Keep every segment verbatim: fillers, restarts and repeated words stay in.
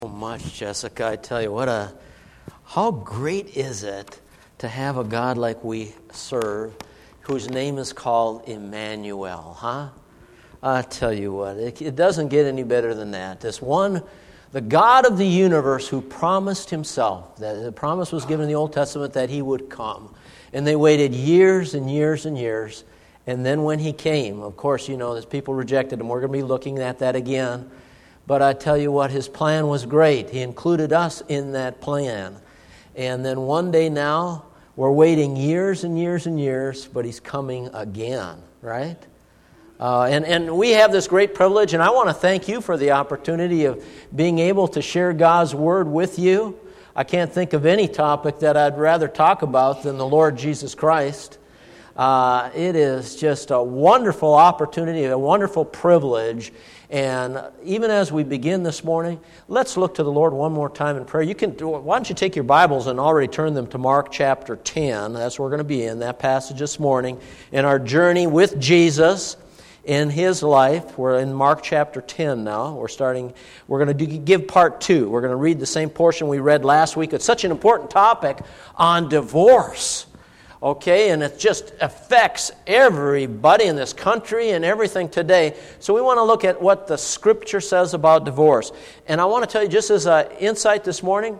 So much, Jessica. I tell you what, a how great is it to have a God like we serve, whose name is called Emmanuel, huh? I tell you what, it, it doesn't get any better than that. This one, the God of the universe who promised himself, that the promise was given in the Old Testament that he would come. And they waited years and years and years. And then when he came, of course, you know, there's people rejected him. We're going to be looking at that again. But I tell you what, his plan was great. He included us in that plan. And then one day now, we're waiting years and years and years, but he's coming again, right? Uh, and, and we have this great privilege, and I want to thank you for the opportunity of being able to share God's Word with you. I can't think of any topic that I'd rather talk about than the Lord Jesus Christ. Uh, it is just a wonderful opportunity, a wonderful privilege. And even as we begin this morning, let's look to the Lord one more time in prayer. You can. Why don't you take your Bibles and already turn them to Mark chapter ten. That's where we're going to be in, that passage this morning. In our journey with Jesus in his life, we're in Mark chapter ten now. We're starting, we're going to do, give part two. We're going to read the same portion we read last week. It's such an important topic on divorce. Okay, and it just affects everybody in this country and everything today. So we want to look at what the Scripture says about divorce. And I want to tell you, just as an insight this morning,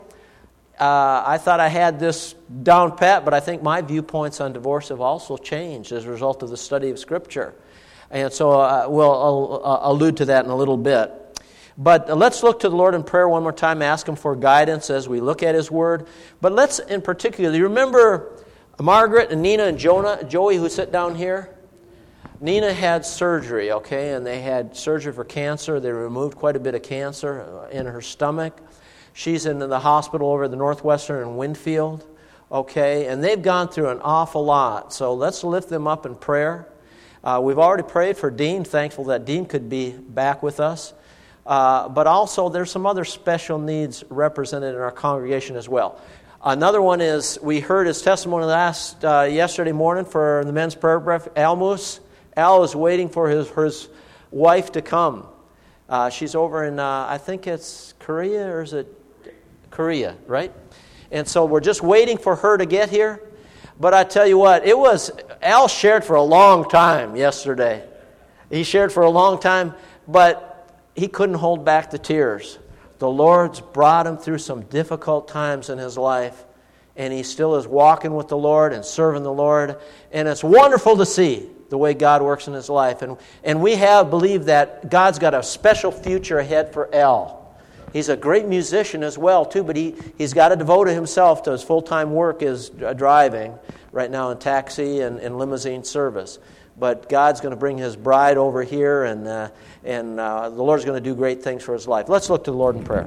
uh, I thought I had this down pat, but I think my viewpoints on divorce have also changed as a result of the study of Scripture. And so uh, we'll I'll, I'll allude to that in a little bit. But let's look to the Lord in prayer one more time, ask Him for guidance as we look at His Word. But let's, in particular, you remember Margaret and Nina and Jonah, Joey, who sit down here? Nina had surgery, okay, and they had surgery for cancer. They removed quite a bit of cancer in her stomach. She's in the hospital over at the Northwestern in Winfield, okay, and they've gone through an awful lot. So let's lift them up in prayer. Uh, we've already prayed for Dean, thankful that Dean could be back with us. Uh, but also there's some other special needs represented in our congregation as well. Another one is, we heard his testimony last uh, yesterday morning for the men's prayer breakfast. Almus, Al is waiting for his, his wife to come. Uh, she's over in, uh, I think it's Korea, or is it Korea, right? And so we're just waiting for her to get here. But I tell you what, it was, Al shared for a long time yesterday. He shared for a long time, but he couldn't hold back the tears. The Lord's brought him through some difficult times in his life, and he still is walking with the Lord and serving the Lord. And it's wonderful to see the way God works in his life. And, and we have believed that God's got a special future ahead for Al. He's a great musician as well, too, but he, he's got to devote himself to his full-time work is driving right now in taxi and, and limousine service. But God's going to bring His bride over here, and uh, and uh, the Lord's going to do great things for His life. Let's look to the Lord in prayer.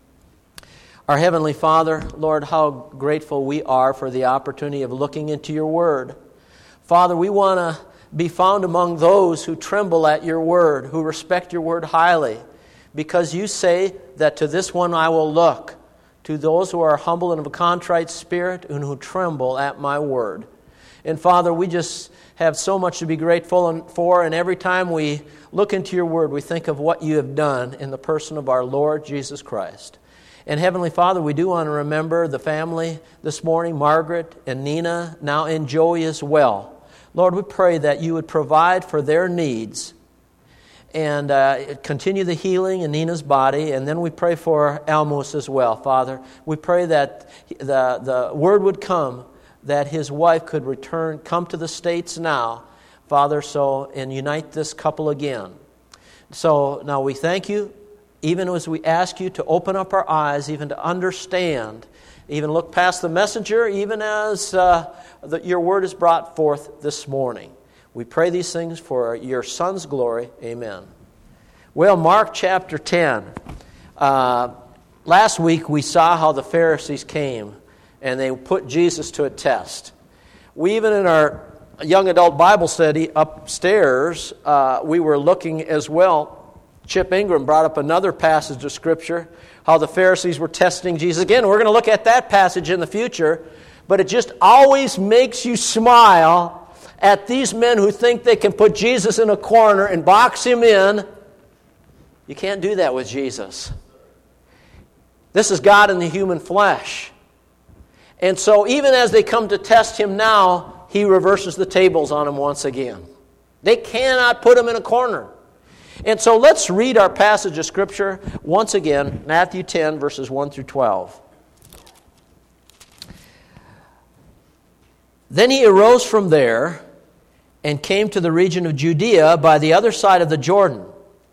Our Heavenly Father, Lord, how grateful we are for the opportunity of looking into Your Word. Father, we want to be found among those who tremble at Your Word, who respect Your Word highly, because You say that to this one I will look, to those who are humble and of a contrite spirit and who tremble at My Word. And Father, we just have so much to be grateful for, and every time we look into Your Word, we think of what You have done in the person of our Lord Jesus Christ. And Heavenly Father, we do want to remember the family this morning, Margaret and Nina, now and Joey as well. Lord, we pray that You would provide for their needs and uh, continue the healing in Nina's body, and then we pray for Almus as well, Father. We pray that the, the word would come that his wife could return, come to the States now, Father, so, and unite this couple again. So now we thank You, even as we ask You to open up our eyes, even to understand, even look past the messenger, even as uh, the, Your word is brought forth this morning. We pray these things for Your Son's glory. Amen. Well, Mark chapter ten. Uh, last week we saw how the Pharisees came and they put Jesus to a test. We even in our young adult Bible study upstairs, uh, we were looking as well. Chip Ingram brought up another passage of Scripture, how the Pharisees were testing Jesus. Again, we're going to look at that passage in the future, but it just always makes you smile at these men who think they can put Jesus in a corner and box Him in. You can't do that with Jesus. This is God in the human flesh. And so even as they come to test him now, he reverses the tables on them once again. They cannot put him in a corner. And so let's read our passage of Scripture once again, Matthew ten, verses one through twelve. Then he arose from there and came to the region of Judea by the other side of the Jordan.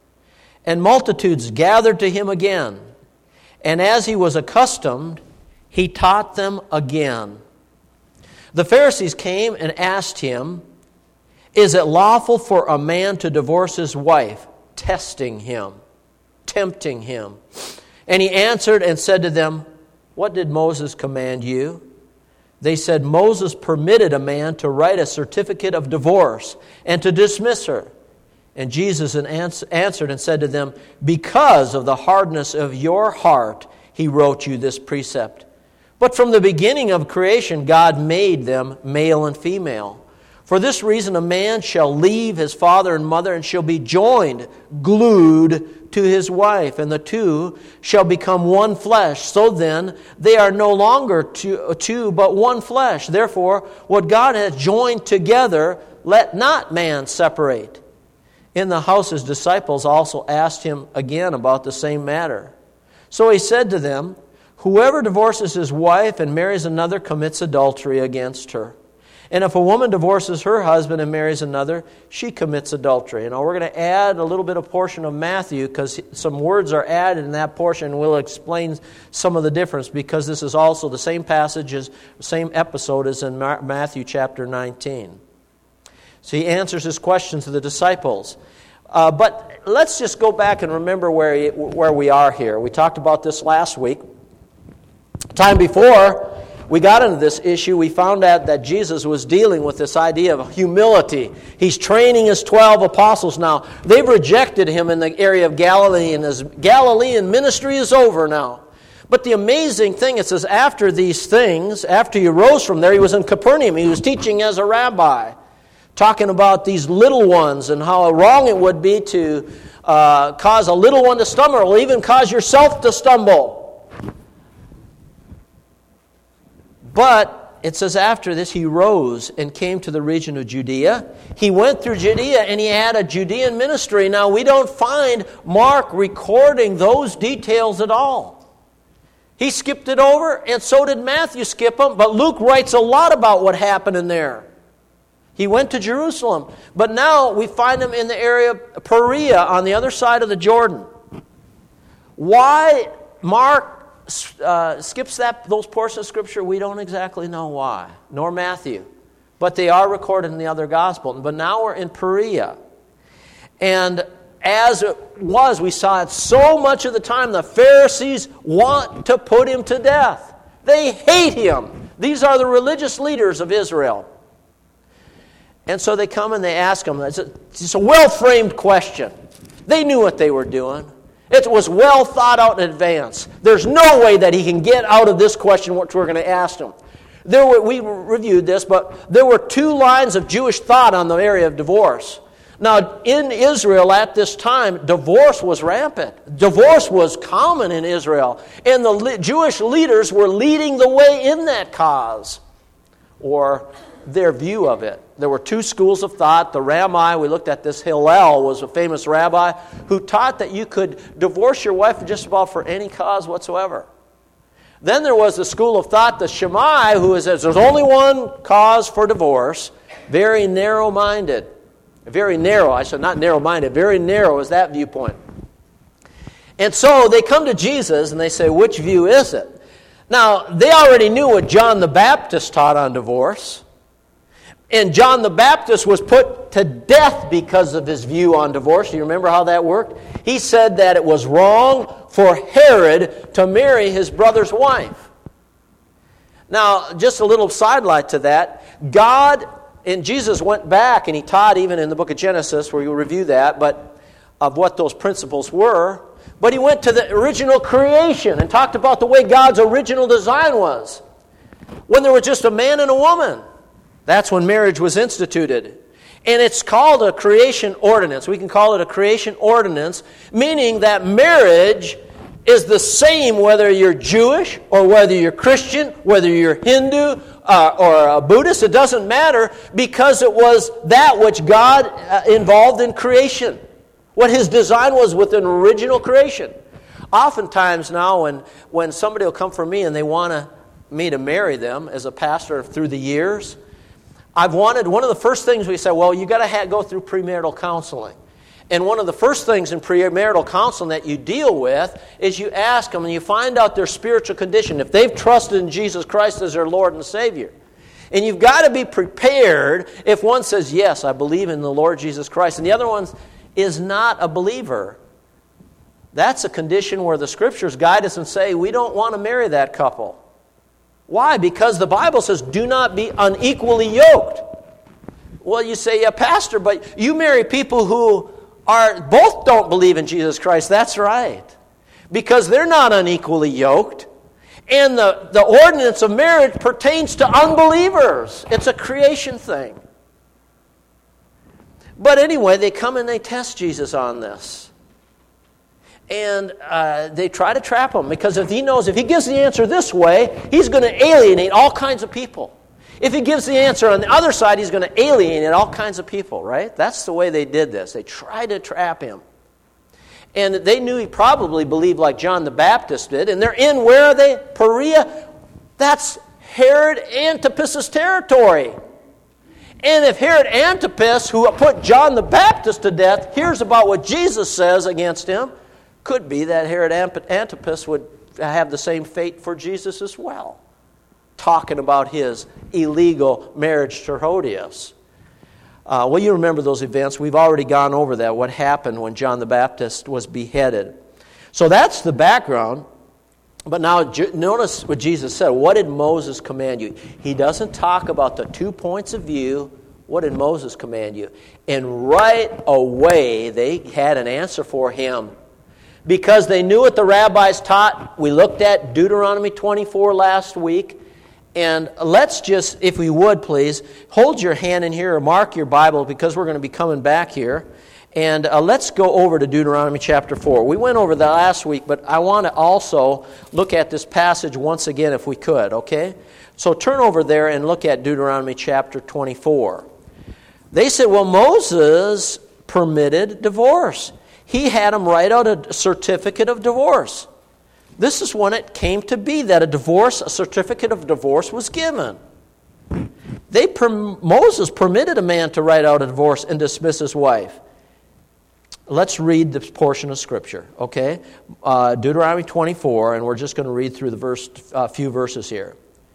And multitudes gathered to him again. And as he was accustomed, he taught them again. The Pharisees came and asked him, "Is it lawful for a man to divorce his wife?" Testing him, tempting him. And he answered and said to them, "What did Moses command you?" They said, "Moses permitted a man to write a certificate of divorce and to dismiss her." And Jesus answered and said to them, "Because of the hardness of your heart, he wrote you this precept. But from the beginning of creation, God made them male and female. For this reason, a man shall leave his father and mother and shall be joined, glued to his wife, and the two shall become one flesh. So then, they are no longer two, two but one flesh. Therefore, what God has joined together, let not man separate." In the house, his disciples also asked him again about the same matter. So he said to them, "Whoever divorces his wife and marries another commits adultery against her. And if a woman divorces her husband and marries another, she commits adultery." And now we're going to add a little bit of portion of Matthew because some words are added in that portion, and we'll explain some of the difference because this is also the same passage, as, same episode as in Matthew chapter nineteen. So he answers his question to the disciples. Uh, but let's just go back and remember where, he, where we are here. We talked about this last week. Time before we got into this issue, we found out that Jesus was dealing with this idea of humility. He's training his twelve apostles now. They've rejected him in the area of Galilee, and his Galilean ministry is over now. But the amazing thing, it says, after these things, after he arose from there, he was in Capernaum. He was teaching as a rabbi, talking about these little ones and how wrong it would be to uh, cause a little one to stumble, or even cause yourself to stumble. But it says after this, he rose and came to the region of Judea. He went through Judea and he had a Judean ministry. Now, we don't find Mark recording those details at all. He skipped it over, and so did Matthew skip them. But Luke writes a lot about what happened in there. He went to Jerusalem. But now we find him in the area of Perea on the other side of the Jordan. Why Mark Uh, skips that those portions of Scripture, we don't exactly know why, nor Matthew. But they are recorded in the other gospel. But now we're in Perea. And as it was, we saw it so much of the time, the Pharisees want to put him to death. They hate him. These are the religious leaders of Israel. And so they come and they ask him. It's a, it's a well-framed question. They knew what they were doing. It was well thought out in advance. There's no way that he can get out of this question which we're going to ask him. There were, we reviewed this, but there were two lines of Jewish thought on the area of divorce. Now, in Israel at this time, divorce was rampant. Divorce was common in Israel. And the le- Jewish leaders were leading the way in that cause, or their view of it. There were two schools of thought. The Rami, we looked at this, Hillel was a famous rabbi who taught that you could divorce your wife just about for any cause whatsoever. Then there was the school of thought, the Shammai, who says there's only one cause for divorce. Very narrow-minded. Very narrow, I said not narrow-minded, very narrow is that viewpoint. And so they come to Jesus and they say, which view is it? Now, they already knew what John the Baptist taught on divorce. And John the Baptist was put to death because of his view on divorce. Do you remember how that worked? He said that it was wrong for Herod to marry his brother's wife. Now, just a little sidelight to that. God, and Jesus went back and he taught even in the book of Genesis, where you'll review that, but of what those principles were. But he went to the original creation and talked about the way God's original design was. When there was just a man and a woman. That's when marriage was instituted. And it's called a creation ordinance. We can call it a creation ordinance, meaning that marriage is the same whether you're Jewish or whether you're Christian, whether you're Hindu uh, or a Buddhist. It doesn't matter, because it was that which God uh, involved in creation. What His design was with an original creation. Oftentimes now when, when somebody will come for me and they want to, me to marry them as a pastor through the years, I've wanted, one of the first things we say, well, you got to ha- go through premarital counseling. And one of the first things in premarital counseling that you deal with is you ask them and you find out their spiritual condition, if they've trusted in Jesus Christ as their Lord and Savior. And you've got to be prepared if one says, yes, I believe in the Lord Jesus Christ, and the other one is not a believer. That's a condition where the Scriptures guide us and say, we don't want to marry that couple. Why? Because the Bible says, do not be unequally yoked. Well, you say, yeah, Pastor, but you marry people who are both don't believe in Jesus Christ. That's right. Because they're not unequally yoked. And the, the ordinance of marriage pertains to unbelievers. It's a creation thing. But anyway, they come and they test Jesus on this. And uh, they try to trap him, because if he knows if he gives the answer this way, he's going to alienate all kinds of people. If he gives the answer on the other side, he's going to alienate all kinds of people, right? That's the way they did this. They tried to trap him. And they knew he probably believed like John the Baptist did. And they're in, where are they? Perea. That's Herod Antipas' territory. And if Herod Antipas, who put John the Baptist to death, hears about what Jesus says against him, could be that Herod Antipas would have the same fate for Jesus as well. Talking about his illegal marriage to Herodias. Uh, well, you remember those events. We've already gone over that, what happened when John the Baptist was beheaded. So that's the background. But now notice what Jesus said. What did Moses command you? He doesn't talk about the two points of view. What did Moses command you? And right away, they had an answer for him. Because they knew what the rabbis taught. We looked at Deuteronomy twenty-four last week. And let's just, if we would please, hold your hand in here or mark your Bible, because we're going to be coming back here. And uh, let's go over to Deuteronomy chapter four. We went over that last week, but I want to also look at this passage once again if we could, okay? So turn over there and look at Deuteronomy chapter twenty-four. They said, well, Moses permitted divorce. He had him write out a certificate of divorce. This is when it came to be that a divorce, a certificate of divorce was given. They per, Moses permitted a man to write out a divorce and dismiss his wife. Let's read this portion of Scripture, okay? Uh, Deuteronomy twenty-four, and we're just going to read through the verse, uh, few verses here.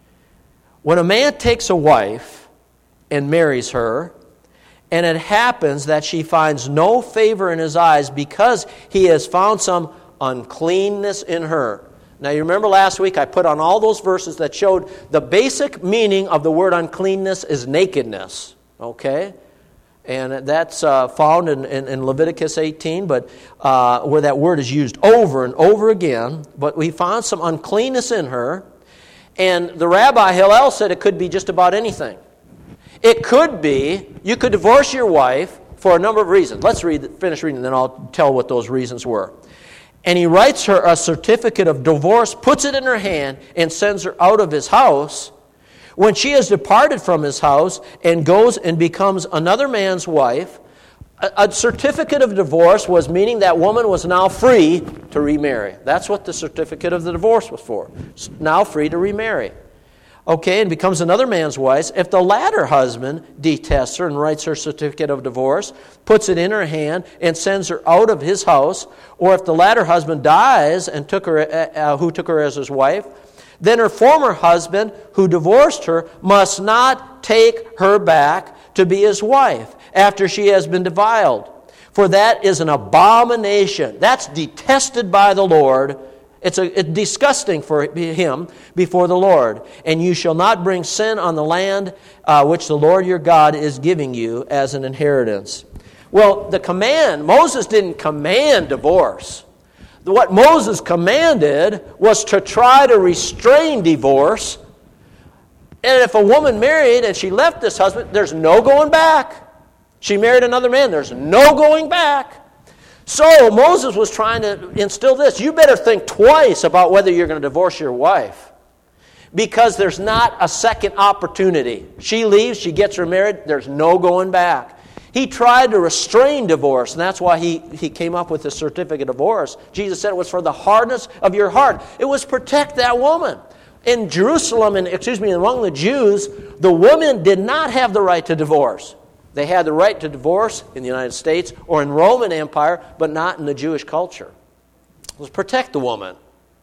When a man takes a wife and marries her, and it happens that she finds no favor in his eyes because he has found some uncleanness in her. Now, you remember last week I put on all those verses that showed the basic meaning of the word uncleanness is nakedness, okay? And that's uh, found in, in, in Leviticus eighteen, but uh, where that word is used over and over again. But we found some uncleanness in her, and the Rabbi Hillel said it could be just about anything. It could be, you could divorce your wife for a number of reasons. Let's read, finish reading, and then I'll tell what those reasons were. And he writes her a certificate of divorce, puts it in her hand, and sends her out of his house. When she has departed from his house and goes and becomes another man's wife, a, a certificate of divorce was meaning that woman was now free to remarry. That's what the certificate of the divorce was for. Now free to remarry. Okay, and becomes another man's wife. If the latter husband detests her and writes her certificate of divorce, puts it in her hand, and sends her out of his house, or if the latter husband dies and took her, uh, who took her as his wife, then her former husband who divorced her must not take her back to be his wife after she has been defiled. For that is an abomination. That's detested by the Lord. It's, a, it's disgusting for him before the Lord. And you shall not bring sin on the land uh, which the Lord your God is giving you as an inheritance. Well, the command, Moses didn't command divorce. What Moses commanded was to try to restrain divorce. And if a woman married and she left this husband, there's no going back. She married another man, there's no going back. So Moses was trying to instill this. You better think twice about whether you're going to divorce your wife, because there's not a second opportunity. She leaves, she gets remarried, there's no going back. He tried to restrain divorce, and that's why he, he came up with the certificate of divorce. Jesus said it was for the hardness of your heart. It was protect that woman. In Jerusalem, and excuse me, among the Jews, the woman did not have the right to divorce. They had the right to divorce in the United States or in Roman Empire, but not in the Jewish culture. It was protect the woman.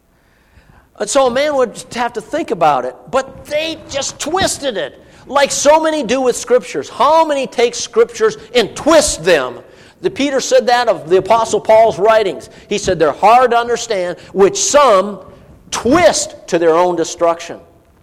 And so a man would have to think about it. But they just twisted it, like so many do with Scriptures. How many take Scriptures and twist them? The Peter said that of the Apostle Paul's writings. He said they're hard to understand, which some twist to their own destruction.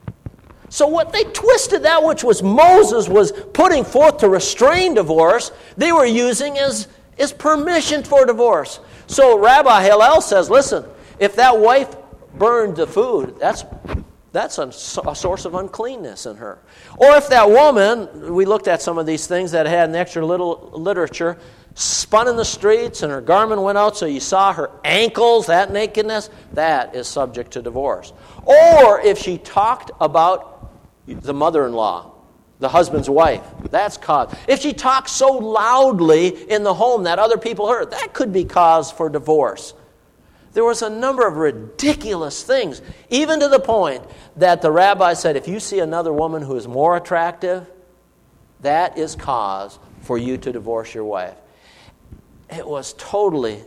So what they twisted that which was Moses was putting forth to restrain divorce, they were using as, as permission for divorce. So Rabbi Hillel says, listen, if that wife burned the food, that's that's a, a source of uncleanness in her. Or if that woman, we looked at some of these things that had an extra little literature, spun in the streets and her garment went out so you saw her ankles, that nakedness, that is subject to divorce. Or if she talked about the mother-in-law, the husband's wife, that's cause. If she talks so loudly in the home that other people heard, that could be cause for divorce. There was a number of ridiculous things, even to the point that the rabbi said, if you see another woman who is more attractive, that is cause for you to divorce your wife. It was totally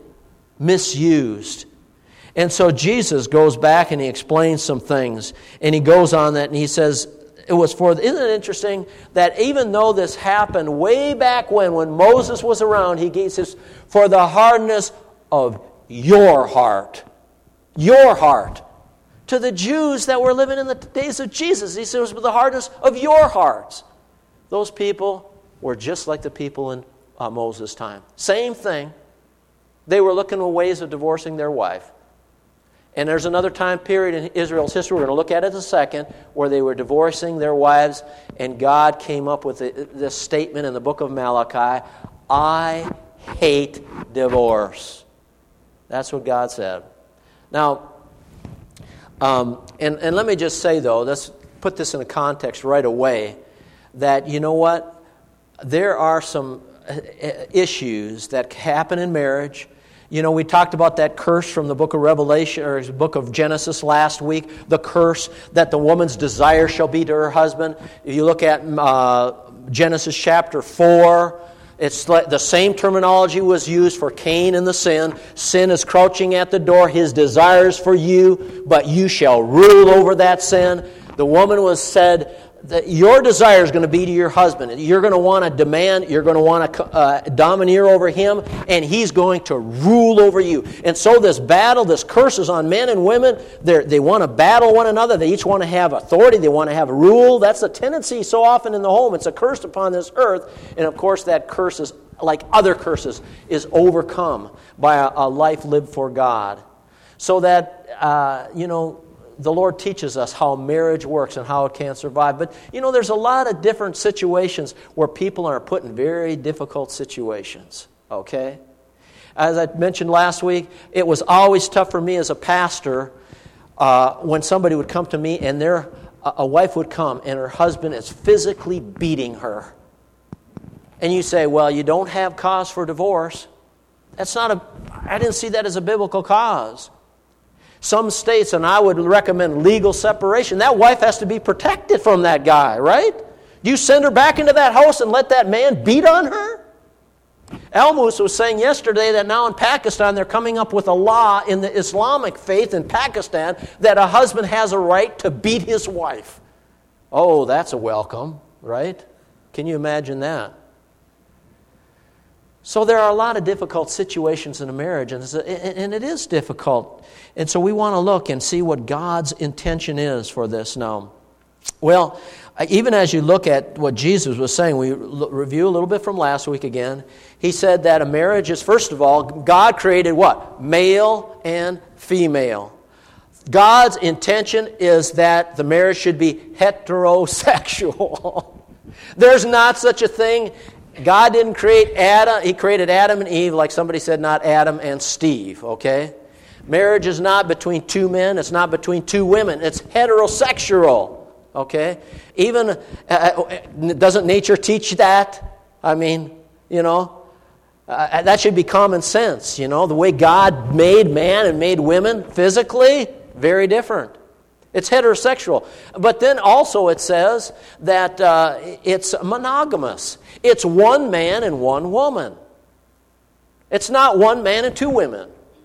misused. And so Jesus goes back and he explains some things, and he goes on that and he says, it was for, isn't it interesting that even though this happened way back when, when Moses was around, he says, for the hardness of your heart. Your heart. To the Jews that were living in the days of Jesus, he says, it was for the hardness of your hearts. Those people were just like the people in uh, Moses' time. Same thing. They were looking for ways of divorcing their wife. And there's another time period in Israel's history, we're going to look at it in a second, where they were divorcing their wives, and God came up with this statement in the book of Malachi, I hate divorce. That's what God said. Now, um, and, and let me just say, though, let's put this in a context right away, that, you know what, there are some issues that happen in marriage. You know, we talked about that curse from the book of Revelation, or the book of Genesis last week, the curse that the woman's desire shall be to her husband. If you look at uh, Genesis chapter four, it's like the same terminology was used for Cain and the sin. Sin is crouching at the door, his desires for you, but you shall rule over that sin. The woman was said, that your desire is going to be to your husband. You're going to want to demand, you're going to want to uh, domineer over him, and he's going to rule over you. And so this battle, this curse is on men and women. They're, they want to battle one another. They each want to have authority. They want to have rule. That's the tendency so often in the home. It's a curse upon this earth. And of course that curse is, like other curses, is overcome by a, a life lived for God. So that, uh, you know, the Lord teaches us how marriage works and how it can survive. But, you know, there's a lot of different situations where people are put in very difficult situations, okay? As I mentioned last week, it was always tough for me as a pastor uh, when somebody would come to me and their a, a wife would come and her husband is physically beating her. And you say, well, you don't have cause for divorce. That's not a, I didn't see that as a biblical cause. Some states, and I would recommend legal separation, that wife has to be protected from that guy, right? Do you send her back into that house and let that man beat on her? Almus was saying yesterday that now in Pakistan they're coming up with a law in the Islamic faith in Pakistan that a husband has a right to beat his wife. Oh, that's a welcome, right? Can you imagine that? So there are a lot of difficult situations in a marriage, and it is difficult. And so we want to look and see what God's intention is for this now. Well, even as you look at what Jesus was saying, we review a little bit from last week again. He said that a marriage is, first of all, God created what? Male and female. God's intention is that the marriage should be heterosexual. There's not such a thing God didn't create Adam. He created Adam and Eve, like somebody said, not Adam and Steve, okay? Marriage is not between two men. It's not between two women. It's heterosexual, okay? Even, uh, doesn't nature teach that? I mean, you know, uh, that should be common sense, you know? The way God made man and made women physically, very different. It's heterosexual. But then also it says that uh, it's monogamous. It's one man and one woman. It's not one man and two women.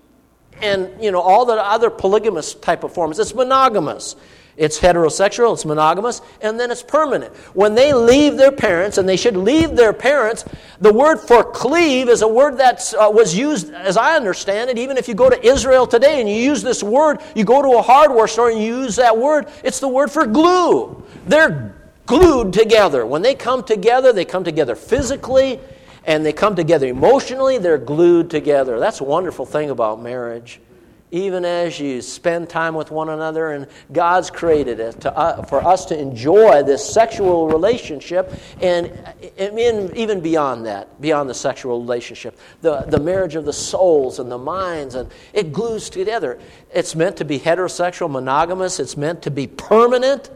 And, you know, all the other polygamous type of forms. It's monogamous. It's heterosexual, it's monogamous, and then it's permanent. When they leave their parents, and they should leave their parents, the word for cleave is a word that uh, was used, as I understand it, even if you go to Israel today and you use this word, you go to a hardware store and you use that word, it's the word for glue. They're glued together. When they come together, they come together physically, and they come together emotionally, they're glued together. That's a wonderful thing about marriage. Even as you spend time with one another, and God's created it to, uh, for us to enjoy this sexual relationship, and, and even beyond that, beyond the sexual relationship, the, the marriage of the souls and the minds, and it glues together. It's meant to be heterosexual, monogamous. It's meant to be permanent,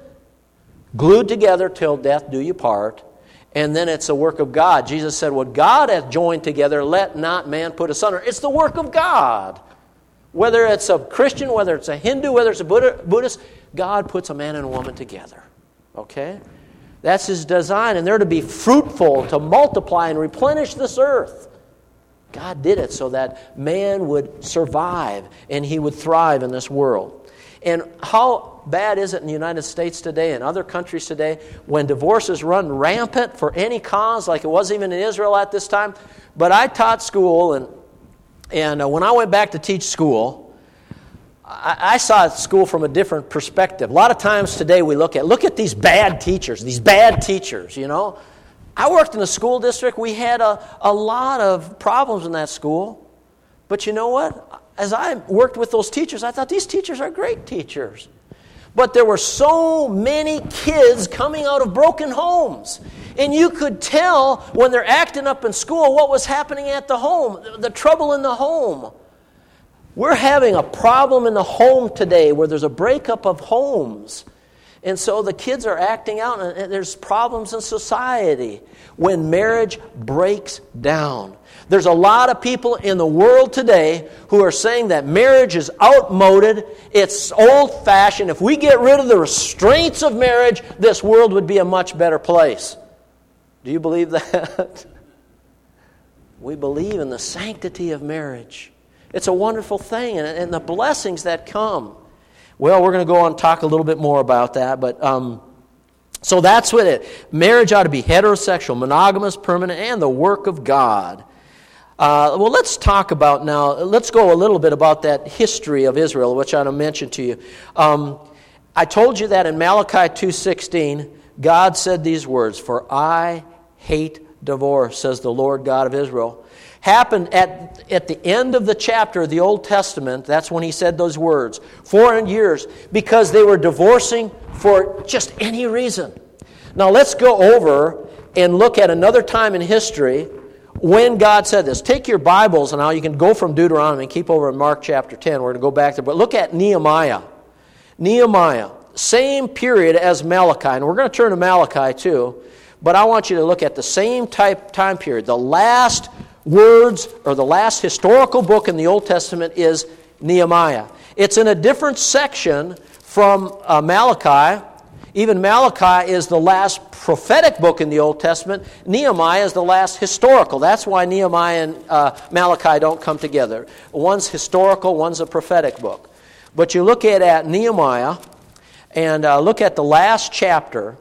glued together till death do you part. And then it's a work of God. Jesus said, what God hath joined together, let not man put asunder. It's the work of God. Whether it's a Christian, whether it's a Hindu, whether it's a Buddhist, God puts a man and a woman together. Okay? That's His design. And they're to be fruitful, to multiply and replenish this earth. God did it so that man would survive and he would thrive in this world. And how bad is it in the United States today and other countries today when divorces run rampant for any cause, like it was even in Israel at this time? But I taught school, and And uh, when I went back to teach school, I, I saw school from a different perspective. A lot of times today we look at, look at these bad teachers, these bad teachers, you know. I worked in a school district. We had a, a lot of problems in that school. But you know what? As I worked with those teachers, I thought these teachers are great teachers. But there were so many kids coming out of broken homes. And you could tell when they're acting up in school what was happening at the home, the trouble in the home. We're having a problem in the home today where there's a breakup of homes. And so the kids are acting out, and there's problems in society when marriage breaks down. There's a lot of people in the world today who are saying that marriage is outmoded, it's old-fashioned. If we get rid of the restraints of marriage, this world would be a much better place. Do you believe that? We believe in the sanctity of marriage. It's a wonderful thing, and, and the blessings that come. Well, we're going to go on and talk a little bit more about that, but um, so that's what it. Marriage ought to be heterosexual, monogamous, permanent, and the work of God. Uh, well, let's talk about now, let's go a little bit about that history of Israel, which I mentioned to you. Um, I told you that in Malachi two sixteen, God said these words, "For I hate divorce, says the Lord God of Israel." Happened at, at the end of the chapter of the Old Testament. That's when He said those words. four hundred years, because they were divorcing for just any reason. Now let's go over and look at another time in history when God said this. Take your Bibles, and now you can go from Deuteronomy and keep over in Mark chapter ten. We're going to go back there. But look at Nehemiah. Nehemiah, same period as Malachi. And we're going to turn to Malachi too. But I want you to look at the same type time period. The last words, or the last historical book in the Old Testament is Nehemiah. It's in a different section from uh, Malachi. Even Malachi is the last prophetic book in the Old Testament. Nehemiah is the last historical. That's why Nehemiah and uh, Malachi don't come together. One's historical, one's a prophetic book. But you look at, at Nehemiah, and uh, look at the last chapter,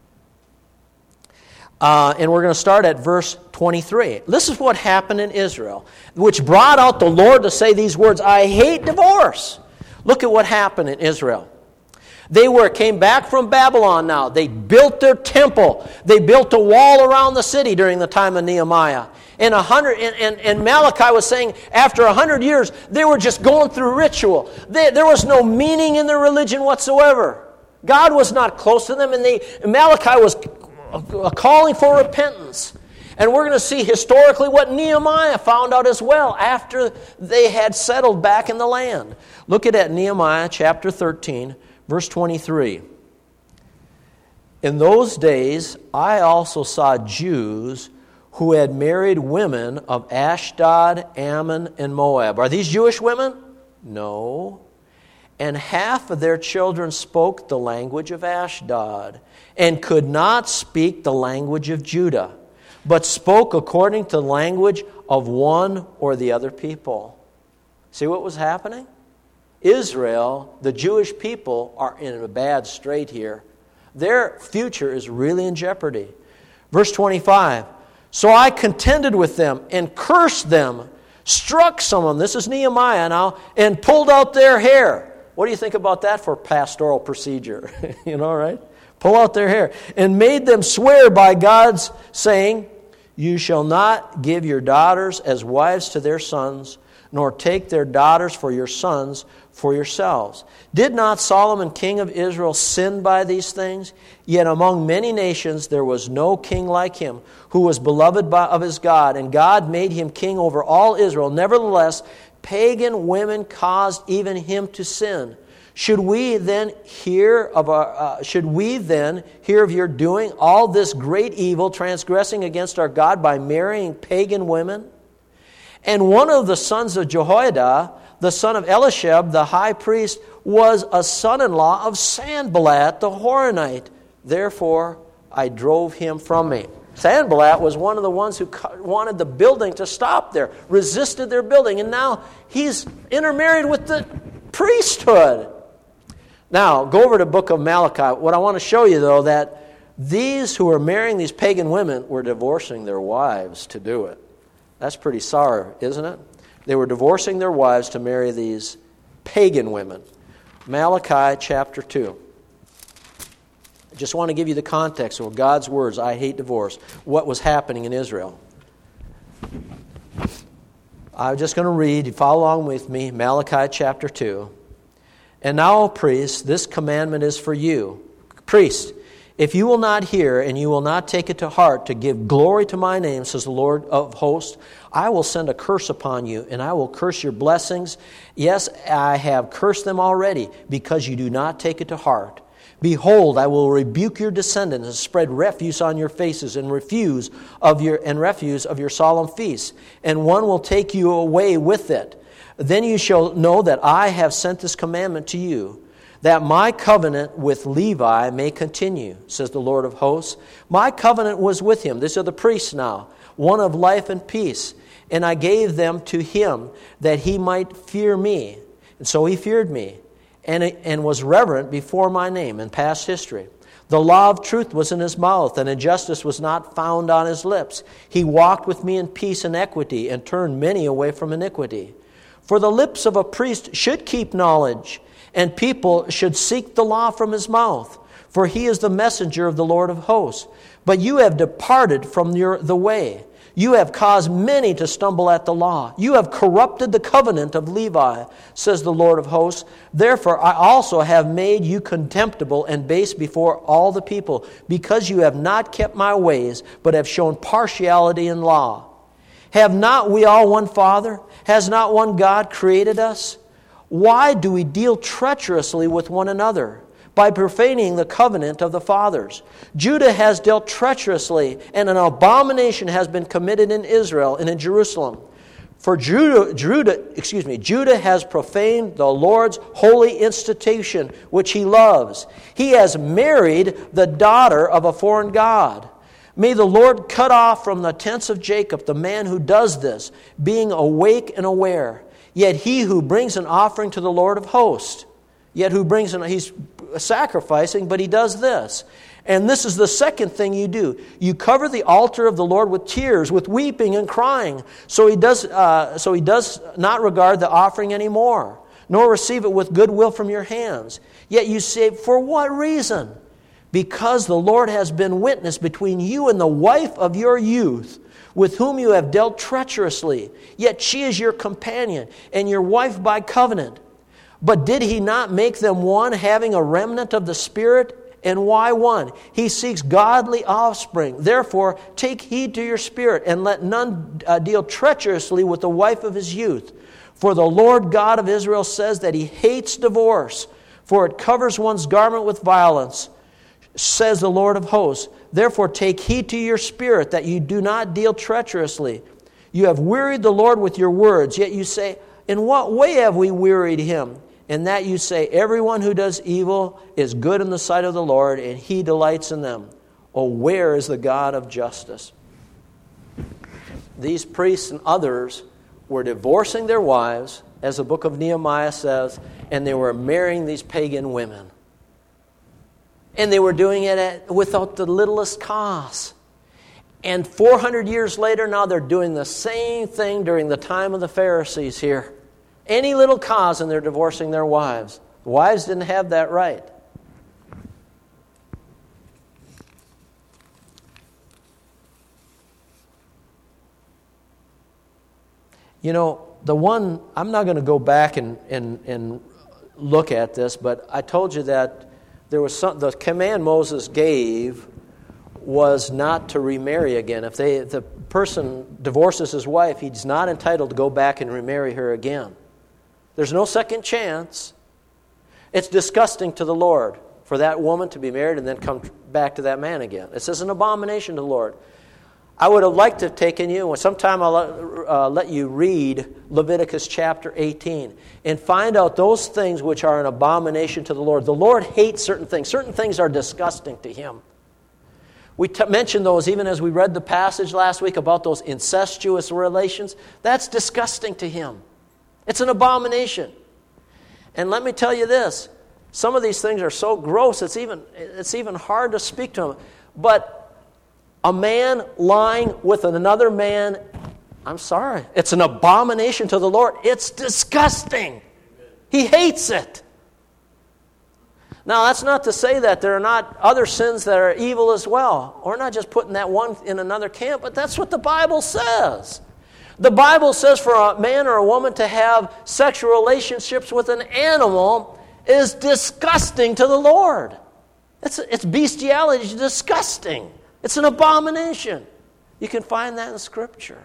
uh, and we're going to start at verse twenty-three. This is what happened in Israel, which brought out the Lord to say these words, "I hate divorce." Look at what happened in Israel. They were came back from Babylon now. They built their temple. They built a wall around the city during the time of Nehemiah. And, a hundred, and, and, and Malachi was saying after a hundred years, they were just going through ritual. They, there was no meaning in their religion whatsoever. God was not close to them, and they, Malachi was calling for repentance. And we're going to see historically what Nehemiah found out as well after they had settled back in the land. Look at that, Nehemiah chapter thirteen, verse twenty-three. In those days, I also saw Jews who had married women of Ashdod, Ammon, and Moab. Are these Jewish women? No. And half of their children spoke the language of Ashdod and could not speak the language of Judah, but spoke according to the language of one or the other people. See what was happening? Israel, the Jewish people, are in a bad strait here. Their future is really in jeopardy. Verse twenty-five, so I contended with them and cursed them, struck some of them, this is Nehemiah now, and pulled out their hair. What do you think about that for pastoral procedure? You know, right? Pull out their hair. And made them swear by God's saying, you shall not give your daughters as wives to their sons, nor take their daughters for your sons for yourselves. Did not Solomon, king of Israel, sin by these things? Yet among many nations there was no king like him, who was beloved by, of his God, and God made him king over all Israel. Nevertheless, pagan women caused even him to sin. Should we then hear of our, uh, should we then hear of your doing all this great evil, transgressing against our God by marrying pagan women? And one of the sons of Jehoiada, the son of Elishab, the high priest, was a son-in-law of Sanballat the Horonite. Therefore, I drove him from me. Sanballat was one of the ones who wanted the building to stop there, resisted their building, and now he's intermarried with the priesthood. Now, go over to the book of Malachi. What I want to show you, though, that these who are marrying these pagan women were divorcing their wives to do it. That's pretty sour, isn't it? They were divorcing their wives to marry these pagan women. Malachi chapter two. I just want to give you the context of God's words, I hate divorce, what was happening in Israel. I'm just going to read, you follow along with me, Malachi chapter two. And now, O priest, this commandment is for you. Priest, if you will not hear and you will not take it to heart to give glory to my name, says the Lord of hosts, I will send a curse upon you, and I will curse your blessings. Yes, I have cursed them already, because you do not take it to heart. Behold, I will rebuke your descendants and spread refuse on your faces and refuse of your and refuse of your solemn feasts, and one will take you away with it. Then you shall know that I have sent this commandment to you, that my covenant with Levi may continue, says the Lord of hosts. My covenant was with him. These are the priests now, one of life and peace. And I gave them to him that he might fear me. And so he feared me and, and was reverent before my name in past history. The law of truth was in his mouth, and injustice was not found on his lips. He walked with me in peace and equity, and turned many away from iniquity. For the lips of a priest should keep knowledge, and people should seek the law from his mouth. For he is the messenger of the Lord of hosts. But you have departed from your, the way. You have caused many to stumble at the law. You have corrupted the covenant of Levi, says the Lord of hosts. Therefore I also have made you contemptible and base before all the people, because you have not kept my ways, but have shown partiality in law. Have not we all one Father? Has not one God created us? Why do we deal treacherously with one another? By profaning the covenant of the fathers. Judah has dealt treacherously, and an abomination has been committed in Israel and in Jerusalem. For Judah, Judah, excuse me, Judah has profaned the Lord's holy institution, which he loves. He has married the daughter of a foreign god. May the Lord cut off from the tents of Jacob the man who does this, being awake and aware. Yet he who brings an offering to the Lord of hosts, yet who brings an, he's sacrificing, but he does this. And this is the second thing you do. You cover the altar of the Lord with tears, with weeping and crying. So he does, uh, so he does not regard the offering anymore, nor receive it with goodwill from your hands. Yet you say, for what reason? Because the Lord has been witness between you and the wife of your youth, with whom you have dealt treacherously. Yet she is your companion, and your wife by covenant. But did he not make them one, having a remnant of the Spirit And why one? He seeks godly offspring. Therefore, take heed to your spirit, and let none uh, deal treacherously with the wife of his youth. For the Lord God of Israel says that he hates divorce, for it covers one's garment with violence, says the Lord of hosts. Therefore, take heed to your spirit, that you do not deal treacherously. You have wearied the Lord with your words, yet you say, in what way have we wearied him? In that you say, everyone who does evil is good in the sight of the Lord, and he delights in them. Oh, where is the God of justice? These priests and others were divorcing their wives, as the book of Nehemiah says, and they were marrying these pagan women. And they were doing it at, without the littlest cause. And four hundred years later, now they're doing the same thing during the time of the Pharisees here. Any little cause and they're divorcing their wives. The wives didn't have that right. You know, the one, I'm not going to go back and, and, and look at this, but I told you that there was some, the command Moses gave was not to remarry again. If they, if the person divorces his wife, he's not entitled to go back and remarry her again. There's no second chance. It's disgusting to the Lord for that woman to be married and then come back to that man again. It says an abomination to the Lord. I would have liked to have taken you, and sometime I'll uh, let you read Leviticus chapter eighteen and find out those things which are an abomination to the Lord. The Lord hates certain things. Certain things are disgusting to Him. We t- mentioned those even as we read the passage last week about those incestuous relations. That's disgusting to Him. It's an abomination. And let me tell you this. Some of these things are so gross, it's even, it's even hard to speak to them. But a man lying with another man, I'm sorry, it's an abomination to the Lord. It's disgusting. He hates it. Now, that's not to say that there are not other sins that are evil as well. We're not just putting that one in another camp, but that's what the Bible says. The Bible says for a man or a woman to have sexual relationships with an animal is disgusting to the Lord. It's, it's bestiality. It's disgusting. It's an abomination. You can find that in Scripture.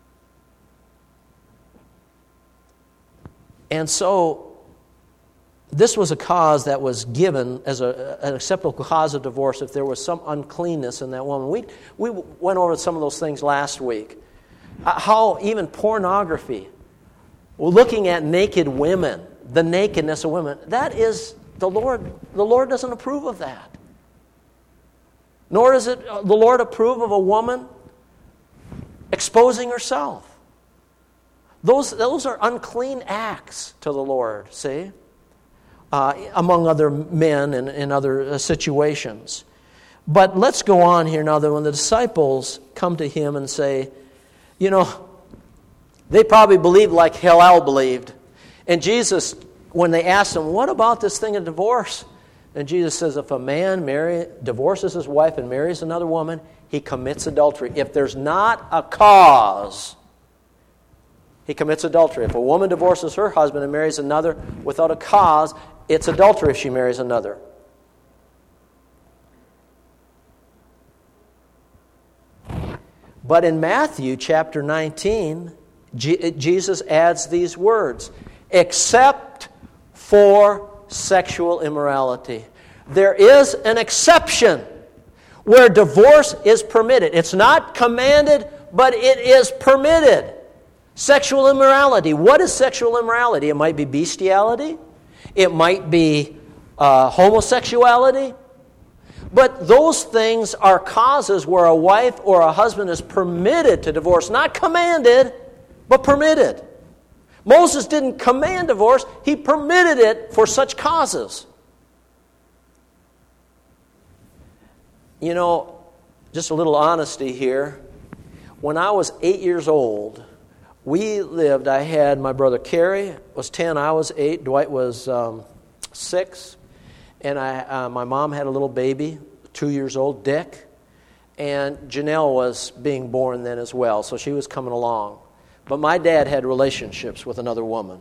And so, this was a cause that was given as a, an acceptable cause of divorce if there was some uncleanness in that woman. We, we went over some of those things last week. Uh, how even pornography, looking at naked women, the nakedness of women, that is, the Lord, the Lord doesn't approve of that. Nor does it the Lord approve of a woman exposing herself. Those, those are unclean acts to the Lord, see? Uh, among other men and in other uh, situations. But let's go on here now that when the disciples come to Him and say, you know, they probably believed like Hillel believed. And Jesus, when they asked him, what about this thing of divorce? And Jesus says, if a man marry, divorces his wife and marries another woman, he commits adultery. If there's not a cause, he commits adultery. If a woman divorces her husband and marries another without a cause, it's adultery if she marries another. But in Matthew chapter nineteen, G- Jesus adds these words, except for sexual immorality. There is an exception where divorce is permitted. It's not commanded, but it is permitted. Sexual immorality. What is sexual immorality? It might be bestiality. It might be uh, homosexuality. But those things are causes where a wife or a husband is permitted to divorce. Not commanded, but permitted. Moses didn't command divorce. He permitted it for such causes. You know, just a little honesty here. When I was eight years old, we lived, I had my brother Kerry was ten, I was eight, Dwight was um, six, and I, uh, my mom had a little baby, two years old, Dick, and Janelle was being born then as well, so she was coming along. But my dad had relationships with another woman.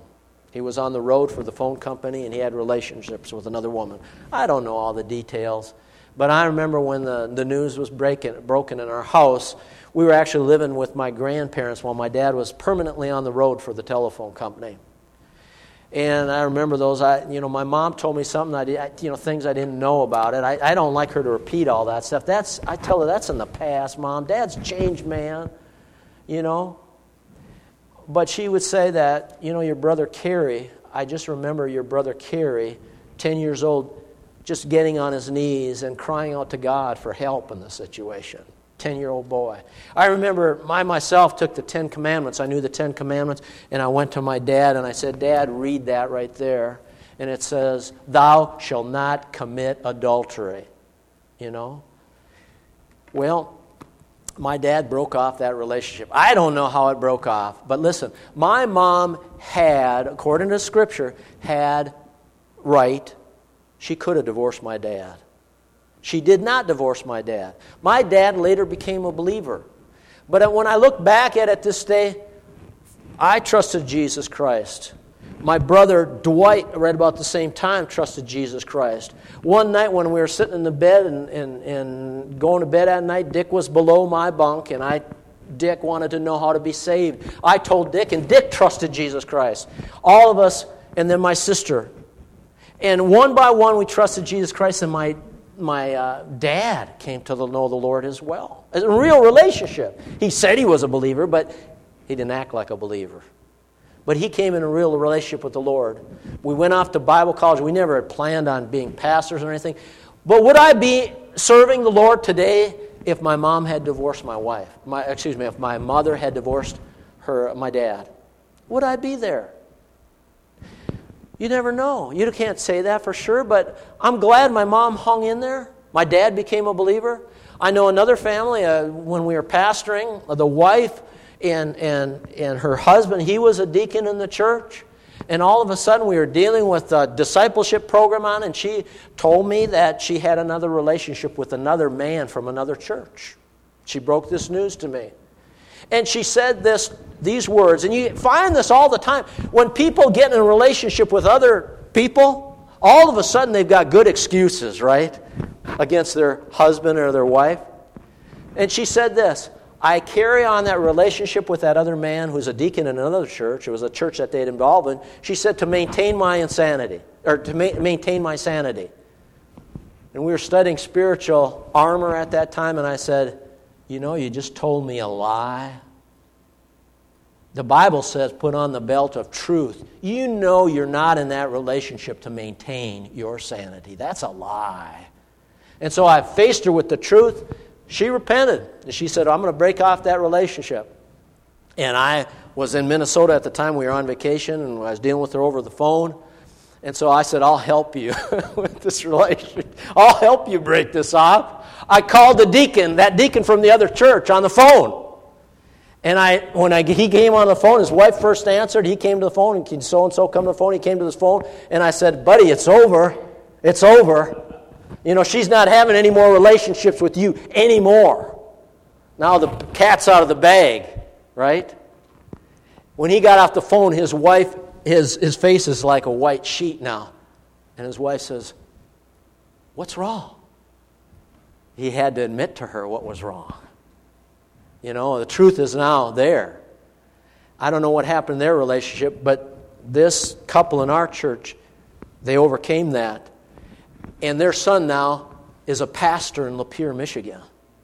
He was on the road for the phone company, and he had relationships with another woman. I don't know all the details, but I remember when the, the news was breaking, broken in our house, we were actually living with my grandparents while my dad was permanently on the road for the telephone company. And I remember those, I, you know, my mom told me something, I, did, you know, things I didn't know about it. I, I don't like her to repeat all that stuff. That's, I tell her, that's in the past, Mom. Dad's changed, man, you know. But she would say that, you know, your brother Kerry, I just remember your brother Kerry, ten years old, just getting on his knees and crying out to God for help in the situation. ten-year-old boy. I remember I myself took the Ten Commandments. I knew the Ten Commandments, and I went to my dad and I said, Dad, read that right there. And it says, thou shalt not commit adultery. You know? Well, my dad broke off that relationship. I don't know how it broke off, but listen, my mom had, according to Scripture, had right. She could have divorced my dad. She did not divorce my dad. My dad later became a believer. But when I look back at it this day, I trusted Jesus Christ. My brother Dwight, right about the same time, trusted Jesus Christ. One night when we were sitting in the bed and, and, and going to bed at night, Dick was below my bunk, and I, Dick wanted to know how to be saved. I told Dick, and Dick trusted Jesus Christ. All of us, and then my sister. And one by one, we trusted Jesus Christ, and my My uh, dad came to know the Lord as well. It's a real relationship. He said he was a believer, but he didn't act like a believer. But he came in a real relationship with the Lord. We went off to Bible college. We never had planned on being pastors or anything. But would I be serving the Lord today if my mom had divorced my wife? My, excuse me, if my mother had divorced her, my dad? Would I be there? You never know. You can't say that for sure, but I'm glad my mom hung in there. My dad became a believer. I know another family, uh, when we were pastoring, uh, the wife and, and, and her husband, he was a deacon in the church. And all of a sudden we were dealing with a discipleship program on, and she told me that she had another relationship with another man from another church. She broke this news to me. And she said this, these words, and you find this all the time. When people get in a relationship with other people, all of a sudden they've got good excuses, right, against their husband or their wife. And she said this, I carry on that relationship with that other man who's a deacon in another church. It was a church that they'd involved in. She said to maintain my insanity, or to ma- maintain my sanity. And we were studying spiritual armor at that time, and I said, you know, you just told me a lie. The Bible says put on the belt of truth. You know you're not in that relationship to maintain your sanity. That's a lie. And so I faced her with the truth. She repented. And she said, I'm going to break off that relationship. And I was in Minnesota at the time. We were on vacation, and I was dealing with her over the phone. And so I said, I'll help you with this relationship. I'll help you break this off. I called the deacon, that deacon from the other church, on the phone. And I, when I, he came on the phone, his wife first answered. He came to the phone, and so-and-so come to the phone. He came to this phone, and I said, buddy, it's over. It's over. You know, she's not having any more relationships with you anymore. Now the cat's out of the bag, right? When he got off the phone, his wife, his, his face is like a white sheet now. And his wife says, what's wrong? He had to admit to her what was wrong. You know, the truth is now there. I don't know what happened in their relationship, but this couple in our church, they overcame that. And their son now is a pastor in Lapeer, Michigan.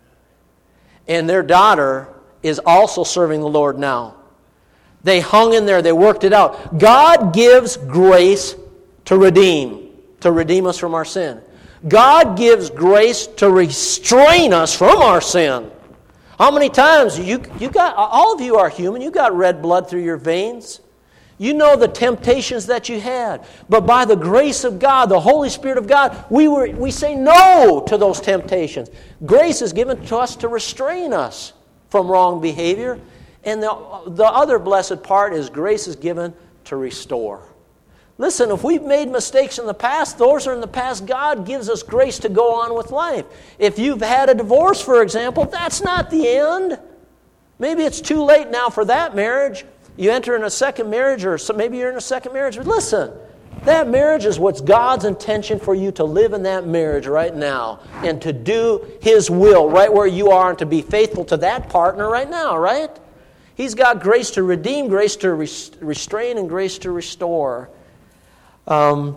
And their daughter is also serving the Lord now. They hung in there. They worked it out. God gives grace to redeem, to redeem us from our sin. God gives grace to restrain us from our sin. How many times you you got? All of you are human. You got red blood through your veins. You know the temptations that you had. But by the grace of God, the Holy Spirit of God, we were we say no to those temptations. Grace is given to us to restrain us from wrong behavior. And the, the other blessed part is grace is given to restore. Listen, if we've made mistakes in the past, those are in the past. God gives us grace to go on with life. If you've had a divorce, for example, that's not the end. Maybe it's too late now for that marriage. you enter in a second marriage, or so maybe you're in a second marriage, but listen, that marriage is what's God's intention for you to live in that marriage right now and to do His will right where you are and to be faithful to that partner right now, right? He's got grace to redeem, grace to restrain, and grace to restore. Um,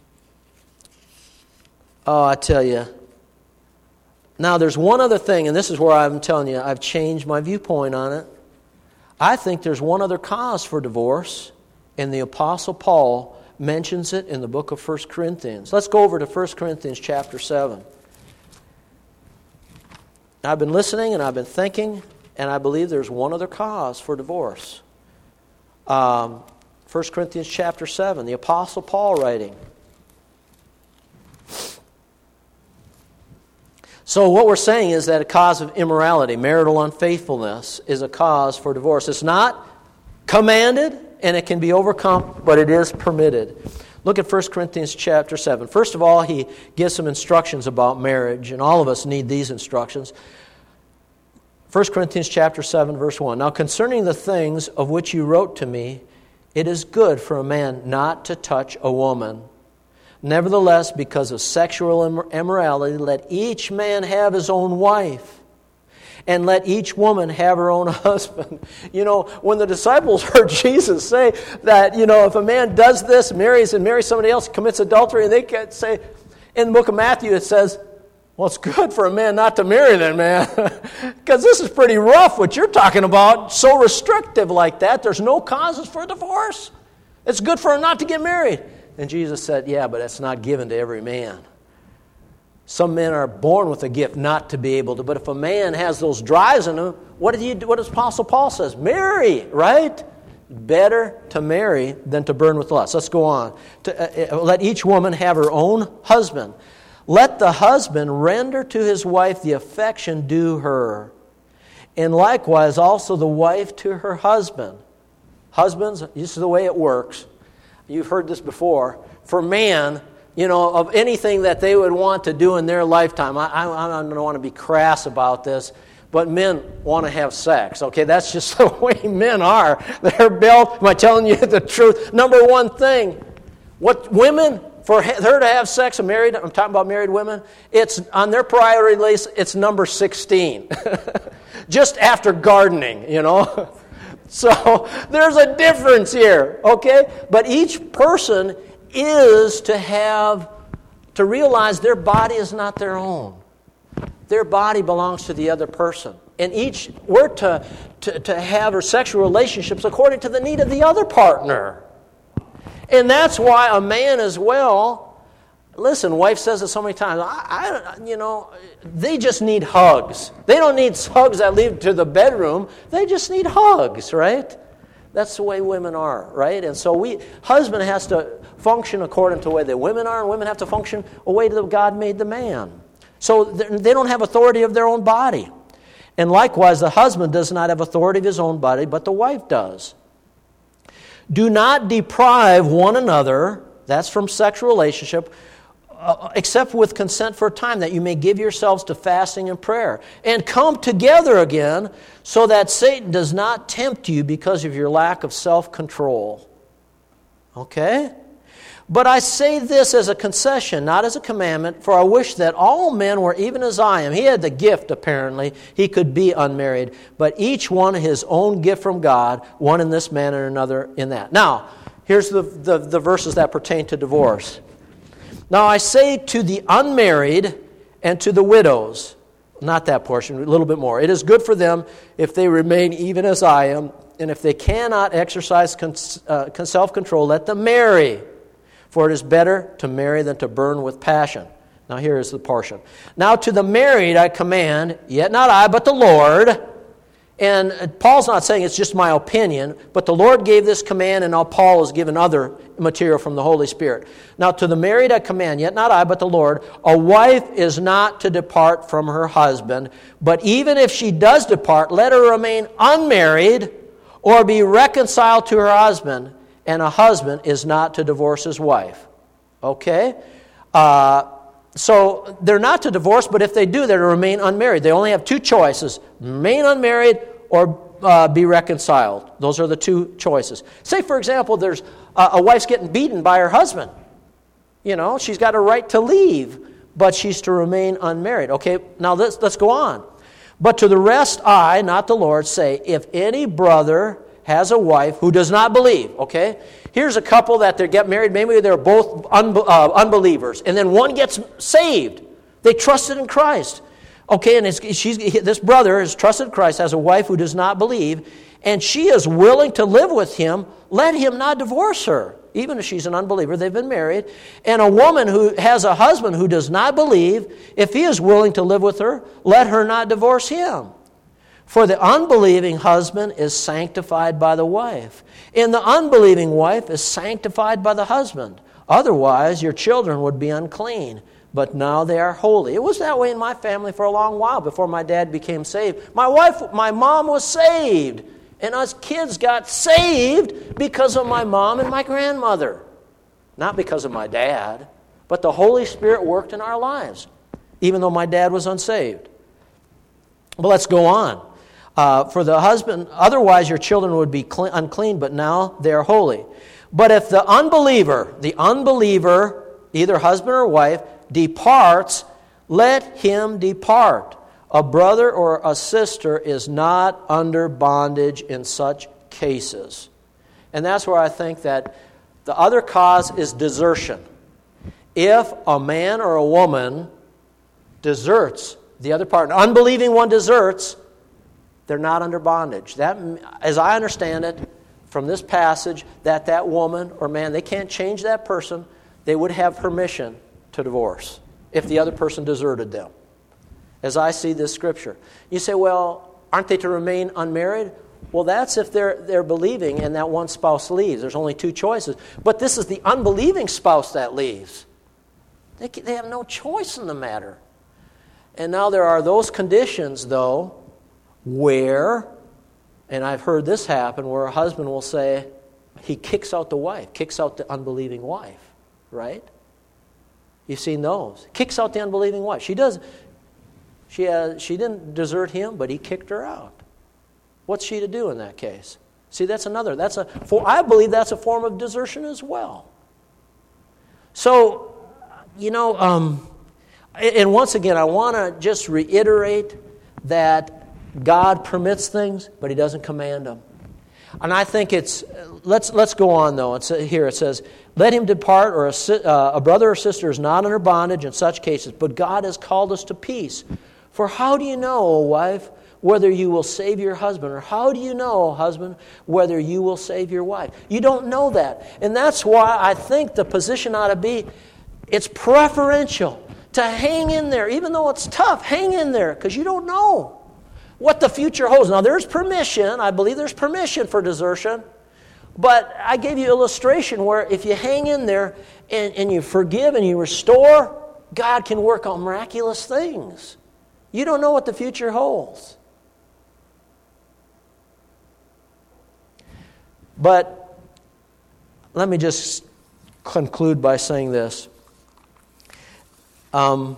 oh, I tell you. Now, there's one other thing, and this is where I'm telling you, I've changed my viewpoint on it. I think there's one other cause for divorce, and the Apostle Paul mentions it in the book of First Corinthians. Let's go over to First Corinthians chapter seven. I've been listening and I've been thinking, and I believe there's one other cause for divorce. Um, First Corinthians chapter seven, the Apostle Paul writing. So what we're saying is that a cause of immorality, marital unfaithfulness, is a cause for divorce. It's not commanded, and it can be overcome, but it is permitted. Look at First Corinthians chapter seven. First of all, he gives some instructions about marriage, and all of us need these instructions. First Corinthians chapter seven, verse one. Now concerning the things of which you wrote to me, it is good for a man not to touch a woman. Nevertheless, because of sexual immorality, let each man have his own wife, and let each woman have her own husband. You know, when the disciples heard Jesus say that, you know, if a man does this, marries and marries somebody else, commits adultery, and they can say, in the book of Matthew it says, well, it's good for a man not to marry that man. Because this is pretty rough, what you're talking about, so restrictive like that. There's no causes for divorce. It's good for him not to get married. And Jesus said, yeah, but it's not given to every man. Some men are born with a gift not to be able to. But if a man has those drives in him, what do you do? What does Apostle Paul says? Marry, right? Better to marry than to burn with lust. Let's go on. To, uh, let each woman have her own husband. Let the husband render to his wife the affection due her, and likewise also the wife to her husband. Husbands, this is the way it works. You've heard this before. For man, you know, of anything that they would want to do in their lifetime, I, I, I don't want to be crass about this, but men want to have sex. Okay, that's just the way men are. They're built. Am I telling you the truth? Number one thing, what women, for her to have sex, and married, I'm talking about married women, it's on their priority list, it's number sixteen. Just after gardening, you know. So there's a difference here, okay? But each person is to have, to realize their body is not their own. Their body belongs to the other person. And each, we're to, to, to have our sexual relationships according to the need of the other partner. And that's why a man as well, listen, wife says it so many times, I, I, you know, they just need hugs. They don't need hugs that lead to the bedroom. They just need hugs, right? That's the way women are, right? And so we, husband has to function according to the way the women are, and women have to function the way that God made the man. So they don't have authority of their own body. And likewise, the husband does not have authority of his own body, but the wife does. Do not deprive one another, that's from sexual relationship, uh, except with consent for a time, that you may give yourselves to fasting and prayer, and come together again, so that Satan does not tempt you because of your lack of self-control. Okay? But I say this as a concession, not as a commandment, for I wish that all men were even as I am. He had the gift, apparently. He could be unmarried. But each one his own gift from God, one in this manner and another in that. Now, here's the, the, the verses that pertain to divorce. Now I say to the unmarried and to the widows, not that portion, a little bit more. It is good for them if they remain even as I am, and if they cannot exercise cons- uh, self-control, let them marry. For it is better to marry than to burn with passion. Now here is the portion. Now to the married I command, yet not I, but the Lord. And Paul's not saying it's just my opinion, but the Lord gave this command, and now Paul has given other material from the Holy Spirit. Now to the married I command, yet not I, but the Lord, a wife is not to depart from her husband, but even if she does depart, let her remain unmarried or be reconciled to her husband. And a husband is not to divorce his wife. Okay? Uh, so they're not to divorce, but if they do, they're to remain unmarried. They only have two choices. Remain unmarried or uh, be reconciled. Those are the two choices. Say, for example, there's uh, a wife's getting beaten by her husband. You know, she's got a right to leave, but she's to remain unmarried. Okay, now let's, let's go on. But to the rest I, not the Lord, say, if any brother has a wife who does not believe, okay? Here's a couple that they get married. Maybe they're both unbe- uh, unbelievers. And then one gets saved. They trusted in Christ. Okay, and it's, she's, this brother has trusted Christ, has a wife who does not believe, and she is willing to live with him. Let him not divorce her, even if she's an unbeliever. They've been married. And a woman who has a husband who does not believe, if he is willing to live with her, let her not divorce him. For the unbelieving husband is sanctified by the wife, and the unbelieving wife is sanctified by the husband. Otherwise, your children would be unclean, but now they are holy. It was that way in my family for a long while before my dad became saved. My wife, my mom was saved, and us kids got saved because of my mom and my grandmother. Not because of my dad, but the Holy Spirit worked in our lives, even though my dad was unsaved. But let's go on. Uh, for the husband, otherwise your children would be clean, unclean, but now they are holy. But if the unbeliever, the unbeliever, either husband or wife, departs, let him depart. A brother or a sister is not under bondage in such cases. And that's where I think that the other cause is desertion. If a man or a woman deserts the other partner, unbelieving one deserts, they're not under bondage. That, as I understand it from this passage, that that woman or man, they can't change that person. They would have permission to divorce if the other person deserted them, as I see this scripture. You say, well, aren't they to remain unmarried? Well, that's if they're they're believing and that one spouse leaves. There's only two choices. But this is the unbelieving spouse that leaves. They, they have no choice in the matter. And now there are those conditions, though, where, and I've heard this happen, where a husband will say, he kicks out the wife, kicks out the unbelieving wife, right? You've seen those. Kicks out the unbelieving wife. She does. She has, she didn't desert him, but he kicked her out. What's she to do in that case? See, that's another. That's a. For I believe that's a form of desertion as well. So, you know, um, and once again, I want to just reiterate that God permits things, but He doesn't command them. And I think it's, let's let's go on though. It's here it says, let him depart, or a, uh, a brother or sister is not under bondage in such cases, but God has called us to peace. For how do you know, O wife, whether you will save your husband? Or how do you know, O husband, whether you will save your wife? You don't know that. And that's why I think the position ought to be, it's preferential to hang in there. Even though it's tough, hang in there, because you don't know what the future holds. Now, there's permission. I believe there's permission for desertion. But I gave you an illustration where if you hang in there and, and you forgive and you restore, God can work on miraculous things. You don't know what the future holds. But let me just conclude by saying this. Um,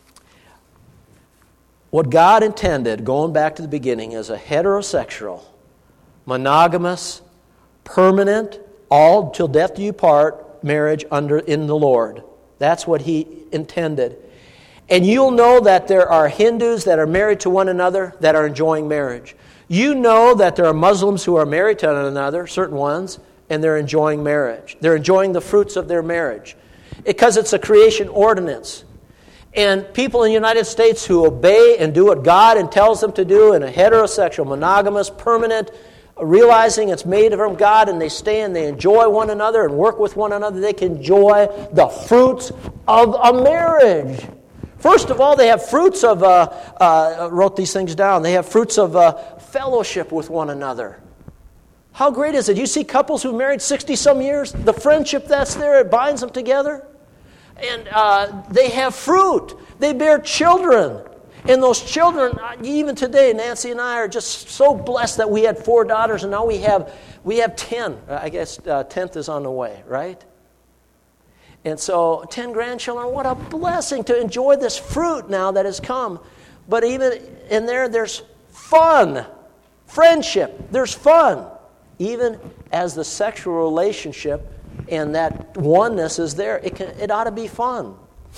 what God intended, going back to the beginning, is a heterosexual, monogamous, permanent, all till death do you part marriage under in the Lord. That's what He intended. And you'll know that there are Hindus that are married to one another that are enjoying marriage. You know that there are Muslims who are married to one another, certain ones, and they're enjoying marriage. They're enjoying the fruits of their marriage. Because it's a creation ordinance. And people in the United States who obey and do what God tells them to do in a heterosexual, monogamous, permanent, realizing it's made from God, and they stay and they enjoy one another and work with one another, they can enjoy the fruits of a marriage. First of all, they have fruits of, uh, uh, wrote these things down, they have fruits of uh, fellowship with one another. How great is it? You see couples who've married sixty-some years, the friendship that's there, it binds them together. And uh, they have fruit. They bear children. And those children, even today, Nancy and I are just so blessed that we had four daughters, and now we have we have ten. I guess uh, tenth is on the way, right? And so ten grandchildren, what a blessing to enjoy this fruit now that has come. But even in there, there's fun. Friendship, there's fun. Even as the sexual relationship and that oneness is there, it, can, it ought to be fun.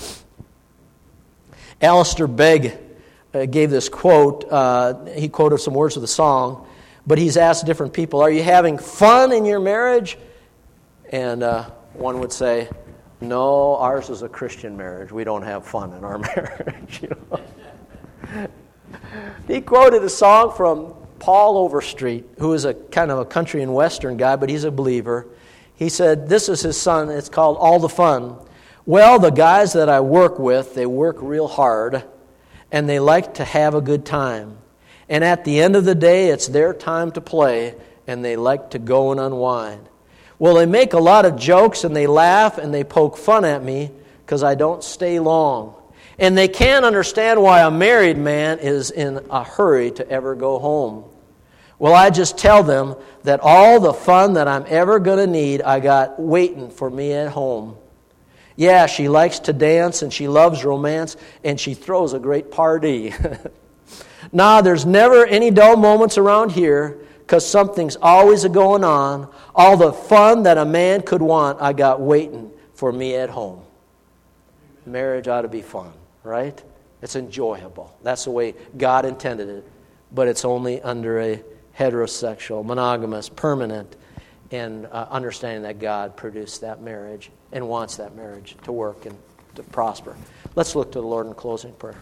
Alistair Begg uh, gave this quote. Uh, he quoted some words of the song, but he's asked different people, are you having fun in your marriage? And uh, one would say, no, ours is a Christian marriage. We don't have fun in our marriage. You know? He quoted a song from Paul Overstreet, who is a kind of a country and western guy, but he's a believer. He said, this is his son, it's called All the Fun. Well, the guys that I work with, they work real hard, and they like to have a good time. And at the end of the day, it's their time to play, and they like to go and unwind. Well, they make a lot of jokes, and they laugh, and they poke fun at me, because I don't stay long. And they can't understand why a married man is in a hurry to ever go home. Well, I just tell them that all the fun that I'm ever going to need, I got waiting for me at home. Yeah, she likes to dance and she loves romance and she throws a great party. Nah, there's never any dull moments around here because something's always going on. All the fun that a man could want, I got waiting for me at home. Marriage ought to be fun, right? It's enjoyable. That's the way God intended it. But it's only under a heterosexual, monogamous, permanent, and uh, understanding that God produced that marriage and wants that marriage to work and to prosper. Let's look to the Lord in closing prayer.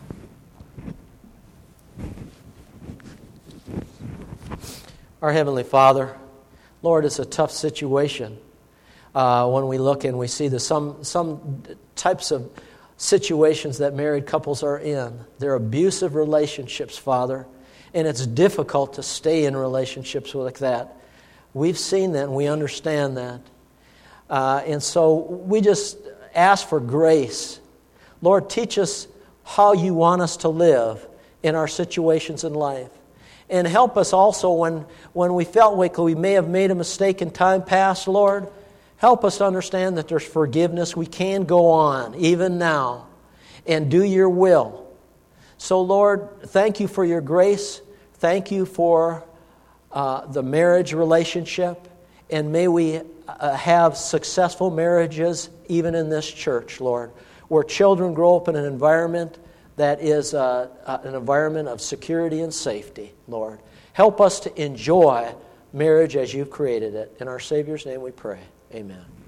Our Heavenly Father, Lord, it's a tough situation uh, when we look and we see the some some types of situations that married couples are in. They're abusive relationships, Father, and it's difficult to stay in relationships like that. We've seen that and we understand that. Uh, and so we just ask for grace. Lord, teach us how you want us to live in our situations in life. And help us also when, when we felt like we may have made a mistake in time past, Lord. Help us to understand that there's forgiveness. We can go on, even now, and do your will. So, Lord, thank you for your grace. Thank you for uh, the marriage relationship. And may we uh, have successful marriages even in this church, Lord, where children grow up in an environment that is uh, uh, an environment of security and safety, Lord. Help us to enjoy marriage as you've created it. In our Savior's name we pray. Amen.